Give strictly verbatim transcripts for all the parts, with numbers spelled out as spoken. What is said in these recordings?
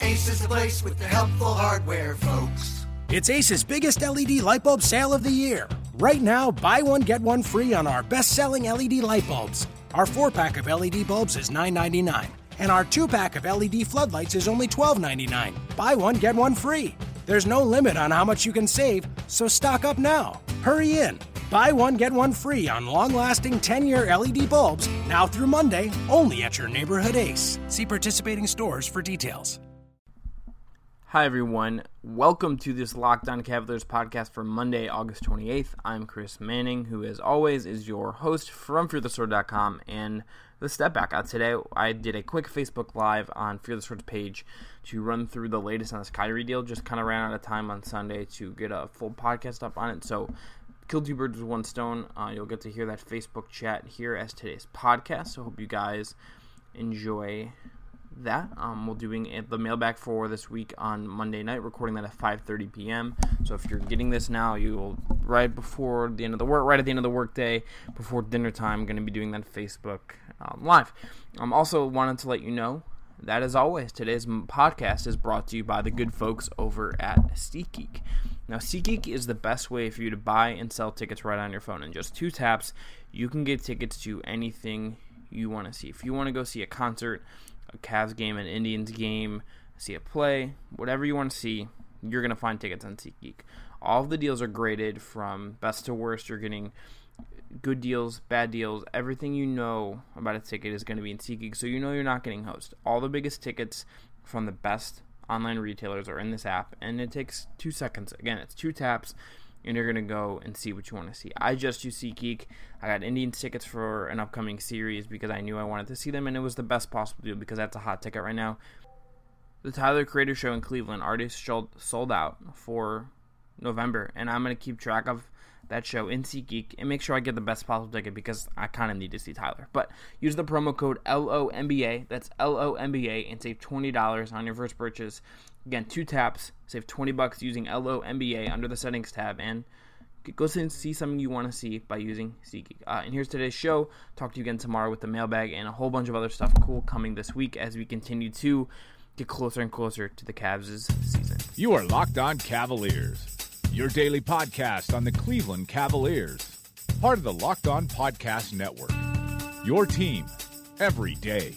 Ace is the place with the helpful hardware, folks. It's Ace's biggest L E D light bulb sale of the year. Right now, buy one, get one free on our best-selling L E D light bulbs. Our four-pack of L E D bulbs is nine ninety-nine, and our two-pack of L E D floodlights is only twelve ninety-nine. Buy one, get one free. There's no limit on how much you can save, so stock up now. Hurry in. Buy one, get one free on long-lasting ten-year L E D bulbs, now through Monday, only at your neighborhood Ace. See participating stores for details. Hi, everyone. Welcome to this Locked On Cavaliers podcast for Monday, August twenty-eighth. I'm Chris Manning, who, as always, is your host from Fear the Sword dot com and the Step Back. Uh, today, I did a quick Facebook Live on Fear the Sword's page to run through the latest on this Kyrie deal. Just kind of ran out of time on Sunday to get a full podcast up on it, so kill two birds with one stone. Uh, you'll get to hear that Facebook chat here as today's podcast, so hope you guys enjoy that. Um, we're doing the mailbag for this week on Monday night, recording that at five thirty p.m. So if you're getting this now, you'll right before the end of the work, right at the end of the workday, before dinner time, I'm going to be doing that Facebook um, live. Um, also wanted to let you know that, as always, today's podcast is brought to you by the good folks over at SeatGeek. Now, SeatGeek is the best way for you to buy and sell tickets right on your phone. In just two taps, you can get tickets to anything you want to see. If you want to go see a concert, a Cavs game, an Indians game, see a play, whatever you want to see, you're going to find tickets on SeatGeek. All of the deals are graded from best to worst. You're getting good deals, bad deals. Everything you know about a ticket is going to be in SeatGeek, so you know you're not getting hosed. All the biggest tickets from the best online retailers are in this app, and it takes two seconds. Again, it's two taps, and you're going to go and see what you want to see. I just use SeatGeek. I got Indians tickets for an upcoming series because I knew I wanted to see them, and it was the best possible deal because that's a hot ticket right now. The Tyler Creator Show in Cleveland already sold out for November, and I'm going to keep track of that show in SeatGeek and make sure I get the best possible ticket because I kind of need to see Tyler. But use the promo code L O M B A, that's L O M B A, and save twenty dollars on your first purchase. Again, two taps, save twenty bucks using L O M B A under the settings tab, and go and see something you want to see by using SeatGeek. Uh, and here's today's show. Talk to you again tomorrow with the mailbag and a whole bunch of other stuff cool coming this week as we continue to get closer and closer to the Cavs' season. You are Locked On Cavaliers, your daily podcast on the Cleveland Cavaliers, part of the Locked On Podcast Network, your team every day.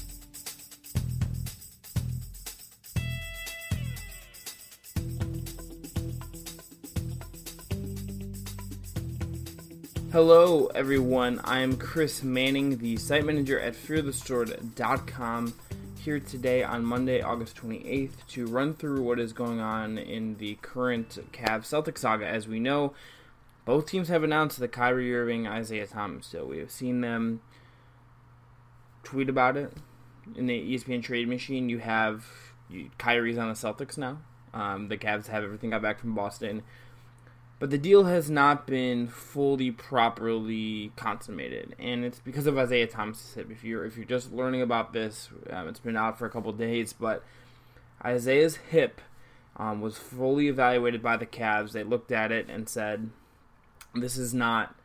Hello, everyone. I am Chris Manning, the site manager at Fear the Sword dot com, here today on Monday, August twenty-eighth, to run through what is going on in the current Cavs-Celtics saga. As we know, both teams have announced the Kyrie Irving, Isaiah Thomas deal. We have seen them tweet about it in the E S P N trade machine. You have you, Kyrie's on the Celtics now. Um, the Cavs have everything got back from Boston. But the deal has not been fully, properly consummated, and it's because of Isaiah Thomas' hip. If you're if you're just learning about this, um, it's been out for a couple of days, but Isaiah's hip um, was fully evaluated by the Cavs. They looked at it and said, "This is not.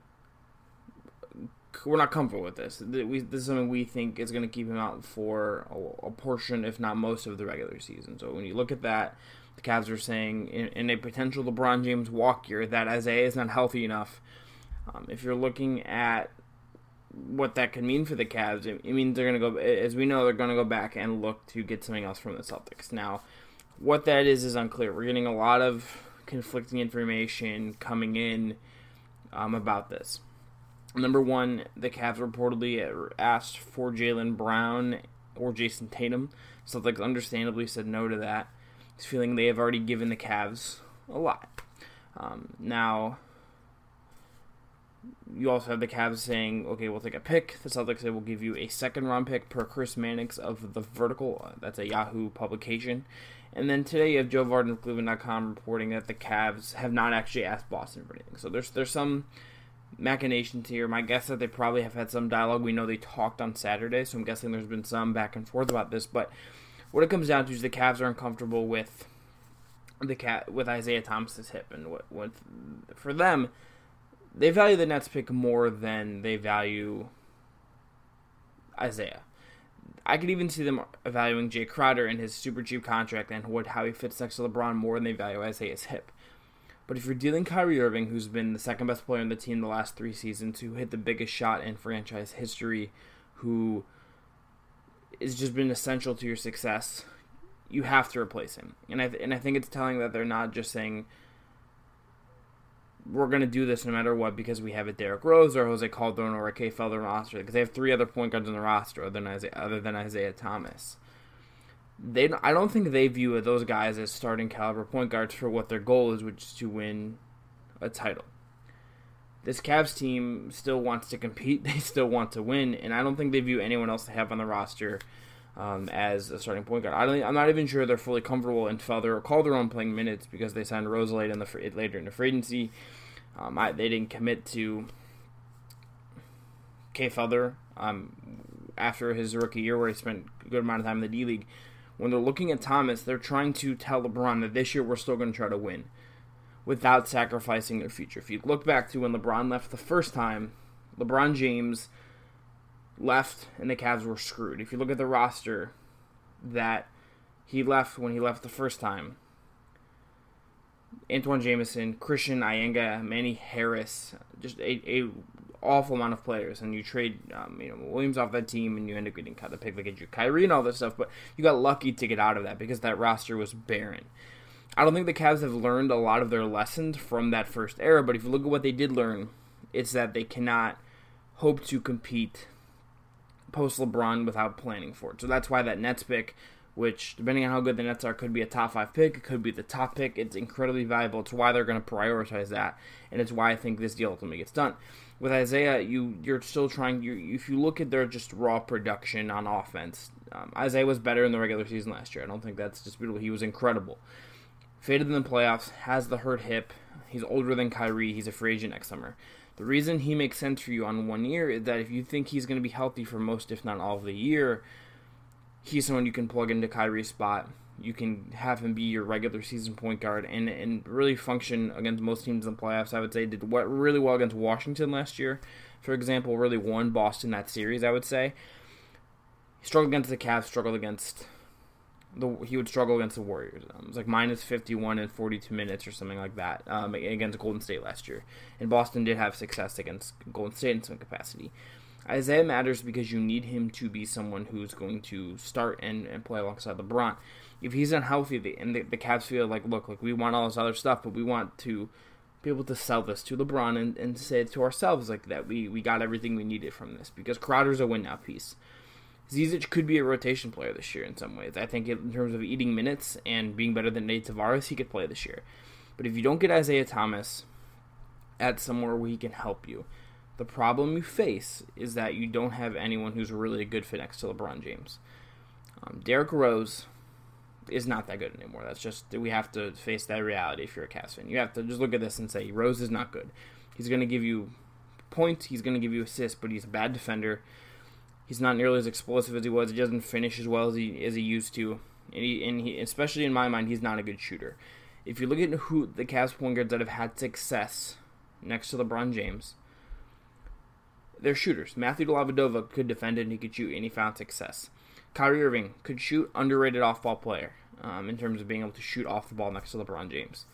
We're not comfortable with this. This is something we think is going to keep him out for a, a portion, if not most, of the regular season." So when you look at that, the Cavs are saying in, in a potential LeBron James walk year that Isaiah is not healthy enough. Um, if you're looking at what that could mean for the Cavs, it, it means they're going to go, as we know, they're going to go back and look to get something else from the Celtics. Now, what that is is unclear. We're getting a lot of conflicting information coming in um, about this. Number one, the Cavs reportedly asked for Jaylen Brown or Jason Tatum. Celtics understandably said no to that. He's feeling they have already given the Cavs a lot. Um, now, you also have the Cavs saying, okay, we'll take a pick. The Celtics say we'll give you a second-round pick per Chris Mannix of The Vertical. That's a Yahoo publication. And then today you have Joe Vardon of Cleveland dot com reporting that the Cavs have not actually asked Boston for anything. So there's there's some machinations here. My guess is that they probably have had some dialogue. We know they talked on Saturday, so I'm guessing there's been some back and forth about this. But what it comes down to is the Cavs are uncomfortable with the cat with Isaiah Thomas's hip, and what, what for them, they value the Nets pick more than they value Isaiah. I could even see them evaluating Jay Crowder and his super cheap contract and what how he fits next to LeBron more than they value Isaiah's hip. But if you're dealing Kyrie Irving, who's been the second best player on the team the last three seasons, who hit the biggest shot in franchise history, who has just been essential to your success, you have to replace him. And I th- and I think it's telling that they're not just saying, we're going to do this no matter what because we have a Derrick Rose or Jose Calderon or a Kay Felder roster, because they have three other point guards on the roster other than Isaiah, other than Isaiah Thomas. They, I don't think they view those guys as starting caliber point guards for what their goal is, which is to win a title. This Cavs team still wants to compete. They still want to win, and I don't think they view anyone else they have on the roster um, as a starting point guard. I don't, I'm not even sure they're fully comfortable in Felder or Calderon playing minutes because they signed Rose late in the later in the free agency. Um, I, they didn't commit to Kay Felder um, after his rookie year, where he spent a good amount of time in the D-League. When they're looking at Thomas, they're trying to tell LeBron that this year we're still going to try to win without sacrificing their future. If you look back to when LeBron left the first time, LeBron James left and the Cavs were screwed. If you look at the roster that he left when he left the first time, Antoine Jameson, Christian Iyenga, Manny Harris, just a, a awful amount of players, and you trade um, you know Williams off that team, and you end up getting cut the pick that gets you Kyrie and all this stuff. But you got lucky to get out of that because that roster was barren. I don't think the Cavs have learned a lot of their lessons from that first era, but if you look at what they did learn, it's that they cannot hope to compete post LeBron without planning for it. So that's why that Nets pick, which, depending on how good the Nets are, could be a top five pick, it could be the top pick. It's incredibly valuable. It's why they're going to prioritize that, and it's why I think this deal ultimately gets done. With Isaiah, you, you're still trying, you if you look at their just raw production on offense, um, Isaiah was better in the regular season last year. I don't think that's disputable. He was incredible. Faded in the playoffs, has the hurt hip. He's older than Kyrie. He's a free agent next summer. The reason he makes sense for you on one year is that if you think he's going to be healthy for most, if not all of the year, he's someone you can plug into Kyrie's spot. You can have him be your regular season point guard and, and really function against most teams in the playoffs. I would say did really well against Washington last year, for example. Really won Boston that series, I would say. He struggled against the Cavs, struggled against the he would struggle against the Warriors. Um, it was like minus fifty-one in forty-two minutes or something like that um, against Golden State last year. And Boston did have success against Golden State in some capacity. Isaiah matters because you need him to be someone who's going to start and, and play alongside LeBron. If he's unhealthy the, and the, the Cavs feel like, look, like we want all this other stuff, but we want to be able to sell this to LeBron and, and say it to ourselves like that. We we got everything we needed from this because Crowder's a win-now piece. Zizic could be a rotation player this year in some ways. I think in terms of eating minutes and being better than Nate Tavares, he could play this year. But if you don't get Isaiah Thomas at somewhere where he can help you, the problem you face is that you don't have anyone who's really a good fit next to LeBron James. Um, Derrick Rose is not that good anymore. That's just, we have to face that reality if you're a Cavs fan. You have to just look at this and say, Rose is not good. He's going to give you points, he's going to give you assists, but he's a bad defender. He's not nearly as explosive as he was. He doesn't finish as well as he as he used to. And, he, and he, especially in my mind, he's not a good shooter. If you look at who the Cavs point guards that have had success next to LeBron James, they're shooters. Matthew Dellavedova could defend it and he could shoot, and he found success. Kyrie Irving could shoot, underrated off-ball player um, in terms of being able to shoot off the ball next to LeBron James.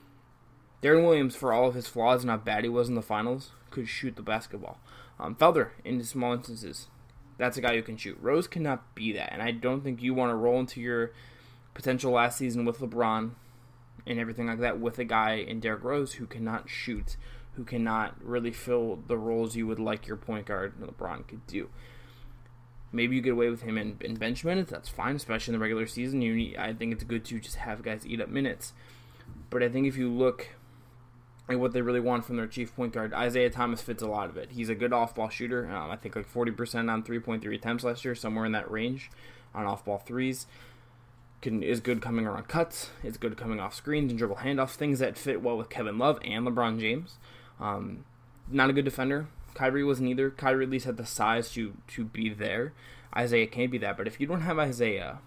Deron Williams, for all of his flaws and how bad he was in the finals, could shoot the basketball. Um, Felder, in small instances, that's a guy who can shoot. Rose cannot be that, and I don't think you want to roll into your potential last season with LeBron and everything like that with a guy in Derrick Rose who cannot shoot, who cannot really fill the roles you would like your point guard LeBron could do. Maybe you get away with him in, in bench minutes, that's fine, especially in the regular season. You need, I think it's good to just have guys eat up minutes. But I think if you look at what they really want from their chief point guard, Isaiah Thomas fits a lot of it. He's a good off-ball shooter. Um, I think like forty percent on three point three attempts last year, somewhere in that range on off-ball threes. Can, is good coming around cuts. Is good coming off screens and dribble handoffs, things that fit well with Kevin Love and LeBron James. Um, not a good defender. Kyrie wasn't either. Kyrie at least had the size to, to be there. Isaiah can't be that. But if you don't have Isaiah,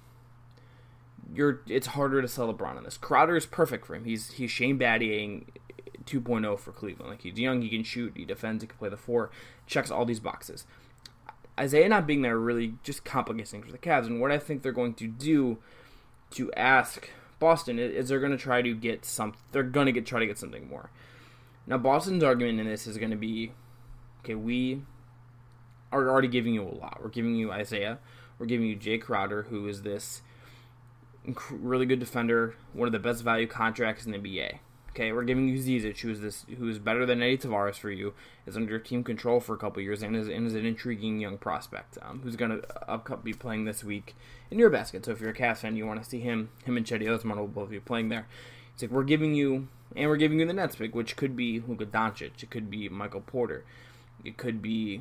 you're it's harder to sell LeBron on this. Crowder is perfect for him. He's he's Shane Battier two point oh for Cleveland. Like, he's young, he can shoot, he defends, he can play the four, checks all these boxes. Isaiah not being there really just complicates things for the Cavs. And what I think they're going to do to ask Boston is, is they're going to try to get some. They're going to get try to get something more. Now, Boston's argument in this is going to be, okay, we are already giving you a lot. We're giving you Isaiah. We're giving you Jay Crowder, who is this really good defender, one of the best value contracts in the N B A. Okay, we're giving you Zizic, who is this, who is better than Eddie Tavares for you, is under team control for a couple years, and is, and is an intriguing young prospect um, who's going to be playing this week in your basket. So if you're a Cavs fan, you want to see him, him and Cedi Osman will both be playing there. It's like we're giving you, and we're giving you the Nets pick, which could be Luka Doncic, it could be Michael Porter, it could be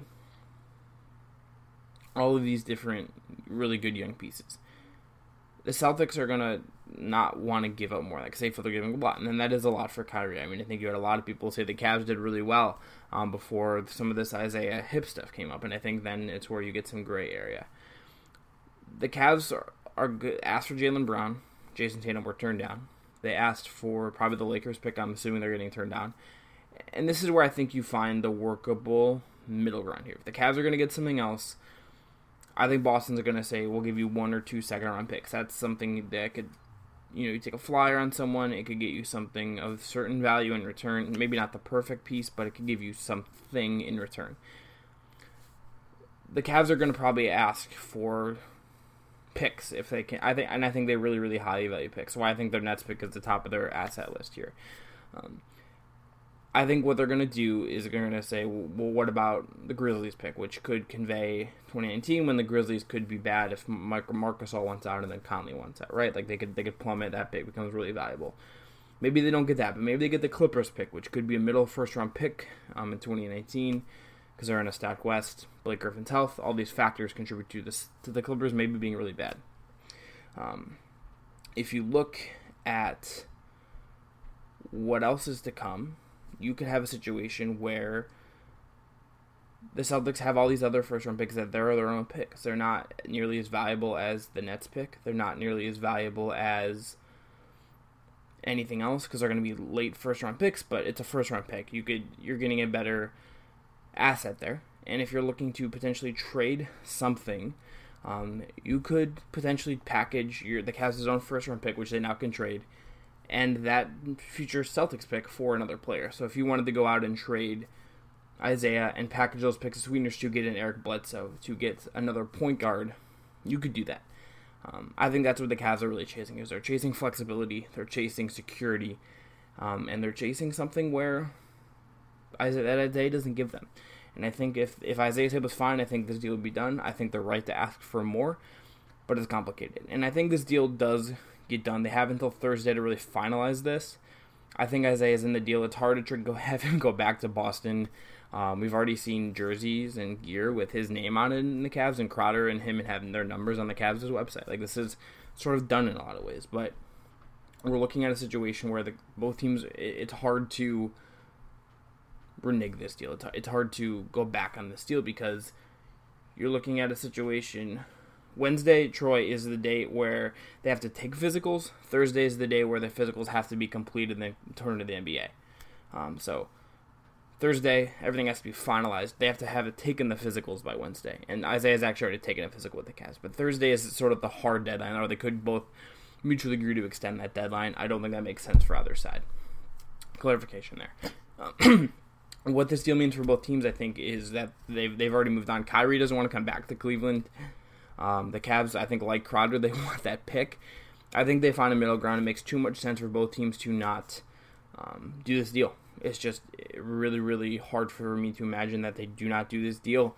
all of these different really good young pieces. The Celtics are going to not want to give up more, like say, for they're giving a lot, and then that is a lot for Kyrie. I mean, I think you had a lot of people say the Cavs did really well um, before some of this Isaiah hip stuff came up, and I think then it's where you get some gray area. The Cavs are, are good, asked for Jaylen Brown. Jason Tatum were turned down. They asked for probably the Lakers pick. I'm assuming they're getting turned down. And this is where I think you find the workable middle ground here. If the Cavs are going to get something else, I think Boston's going to say, we'll give you one or two second-round picks. That's something that could, you know, you take a flyer on someone, it could get you something of certain value in return. Maybe not the perfect piece, but it could give you something in return. The Cavs are going to probably ask for picks if they can. I think, and I think they really, really highly value picks. So I think their Nets pick is the top of their asset list here. Um, I think what they're going to do is they're going to say, well, what about the Grizzlies pick, which could convey twenty nineteen when the Grizzlies could be bad if Marc Gasol wants out and then Conley wants out, right? Like they could they could plummet, that pick becomes really valuable. Maybe they don't get that, but maybe they get the Clippers pick, which could be a middle first round pick um, in twenty nineteen because they're in a stacked West. Blake Griffin's health, all these factors contribute to this to the Clippers maybe being really bad. Um, if you look at what else is to come, you could have a situation where the Celtics have all these other first-round picks that they're their own picks. They're not nearly as valuable as the Nets pick. They're not nearly as valuable as anything else because they're going to be late first-round picks, but it's a first-round pick. You could, you're getting a better asset there. And if you're looking to potentially trade something, um, you could potentially package your the Cavs' own first-round pick, which they now can trade, and that future Celtics pick for another player. So if you wanted to go out and trade Isaiah and package those picks as sweeteners to get an Eric Bledsoe, to get another point guard, you could do that. Um, I think that's what the Cavs are really chasing, is they're chasing flexibility, they're chasing security, um, and they're chasing something where Isaiah, that Isaiah doesn't give them. And I think if, if Isaiah's hip was fine, I think this deal would be done. I think they're right to ask for more, but it's complicated. And I think this deal does get done. They have until Thursday to really finalize this. I think Isaiah's in the deal. It's hard to go have him go back to Boston. Um, we've already seen jerseys and gear with his name on it in the Cavs, and Crowder and him and having their numbers on the Cavs' website. Like, this is sort of done in a lot of ways. But we're looking at a situation where the both teams, it's hard to renege this deal. It's, it's hard to go back on this deal because you're looking at a situation. Wednesday, Troy, is the date where they have to take physicals. Thursday is the day where the physicals have to be completed and then turn to the N B A. Um, so Thursday, everything has to be finalized. They have to have it taken the physicals by Wednesday. And Isaiah's actually already taken a physical with the Cavs. But Thursday is sort of the hard deadline, or they could both mutually agree to extend that deadline. I don't think that makes sense for either side. Clarification there. Um, what this deal means for both teams, I think, is that they've, they've already moved on. Kyrie doesn't want to come back to Cleveland. Um, the Cavs, I think, like Crowder, they want that pick. I think they find a middle ground. It makes too much sense for both teams to not um, do this deal. It's just really, really hard for me to imagine that they do not do this deal.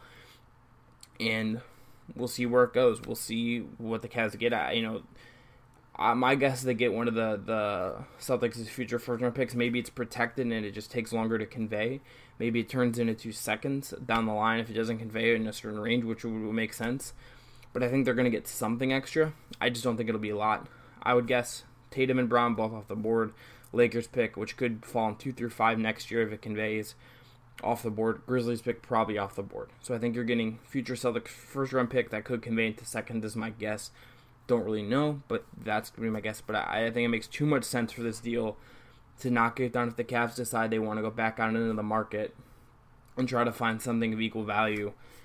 And we'll see where it goes. We'll see what the Cavs get at. You know, uh, my guess is they get one of the, the Celtics' future first-round picks. Maybe it's protected and it just takes longer to convey. Maybe it turns into two seconds down the line if it doesn't convey in a certain range, which would make sense. But I think they're going to get something extra. I just don't think it'll be a lot. I would guess Tatum and Brown both off the board. Lakers pick, which could fall in two through five next year if it conveys, off the board. Grizzlies pick probably off the board. So I think you're getting future Celtics first round pick that could convey into second is my guess. Don't really know, but that's going to be my guess. But I, I think it makes too much sense for this deal to not get done if the Cavs decide they want to go back out into the market and try to find something of equal value.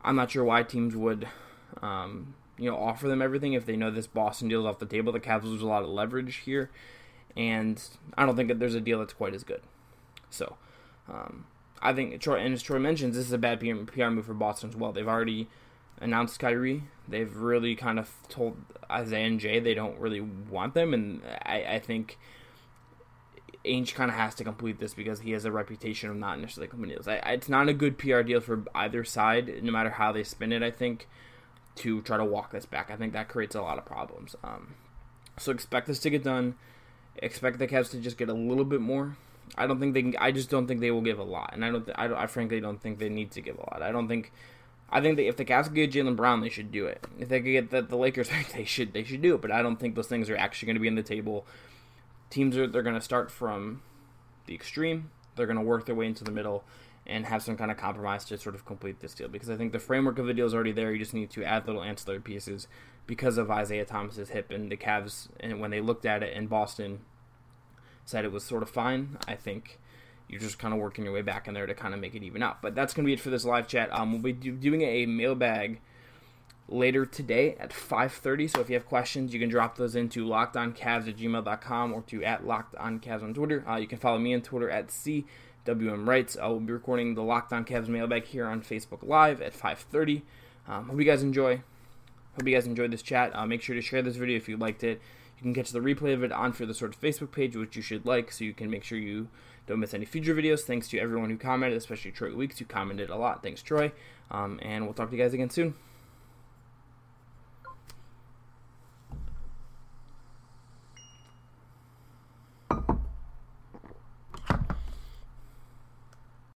I'm not sure why teams would, um, you know, offer them everything if they know this Boston deal is off the table. The Cavs lose a lot of leverage here, and I don't think that there's a deal that's quite as good. So, um, I think, Troy, and as Troy mentions, this is a bad P R move for Boston as well. They've already announced Kyrie. They've really kind of told Isaiah and Jay they don't really want them, and I, I think Ainge kind of has to complete this because he has a reputation of not necessarily completing deals. I, it's not a good P R deal for either side, no matter how they spin it, I think, to try to walk this back. I think that creates a lot of problems. Um, so expect this to get done. Expect the Cavs to just get a little bit more. I don't think they can, I just don't think they will give a lot, and I don't. I, don't, I frankly don't think they need to give a lot. I don't think. I think that if the Cavs could get Jaylen Brown, they should do it. If they could get the, the Lakers, they should they should do it. But I don't think those things are actually going to be on the table. Teams are they're going to start from the extreme. They're going to work their way into the middle and have some kind of compromise to sort of complete this deal. Because I think the framework of the deal is already there. You just need to add little ancillary pieces because of Isaiah Thomas's hip, and the Cavs, and when they looked at it in Boston, said it was sort of fine. I think you're just kind of working your way back in there to kind of make it even out. But that's going to be it for this live chat. Um, we'll be do- doing a mailbag later today at five thirty. So if you have questions, you can drop those into lockedoncavs at gmail dot com or to at lockedoncavs on Twitter. Uh, you can follow me on Twitter at C W M Wrights. I will be recording the Locked On Cavs mailbag here on Facebook Live at five thirty. Um, hope you guys enjoy. Hope you guys enjoyed this chat. Uh, make sure to share this video if you liked it. You can catch the replay of it on For the Sword Facebook page, which you should like, so you can make sure you don't miss any future videos. Thanks to everyone who commented, especially Troy Weeks, who commented a lot. Thanks, Troy. Um, and we'll talk to you guys again soon.